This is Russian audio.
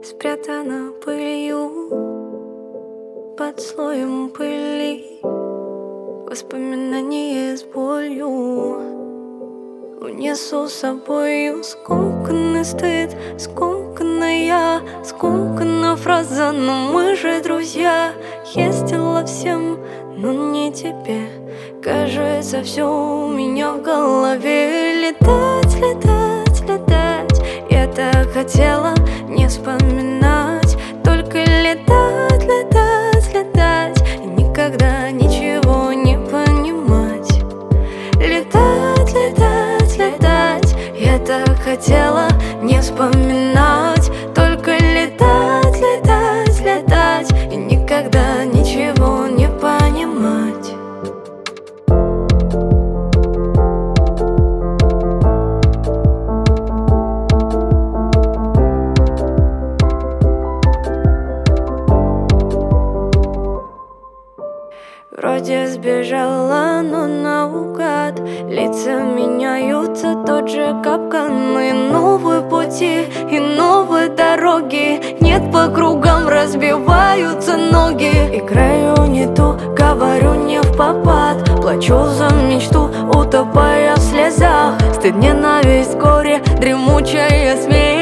спрятана пылью, под слоем пыли воспоминания с болью унесу с собою скомканный стыд, скомканная, скомканная фраза. Но мы же друзья, ездила всем, но не тебе. Кажется, все у меня в голове. Летать, летать, летать, я так хотела не вспоминать. Только летать, летать, летать и никогда ничего не понимать. Летать, летать, летать, я так хотела не вспоминать. Только летать, летать, летать и никогда ничего не понимать. Вроде сбежала, но наугад. Лица меняются, тот же капкан. И новые пути, и новые дороги. Нет, по кругам разбиваются ноги. Играю не ту, говорю не впопад. Плачу за мечту, утопая в слезах. Стыд, ненависть, горе, дремучая смерть.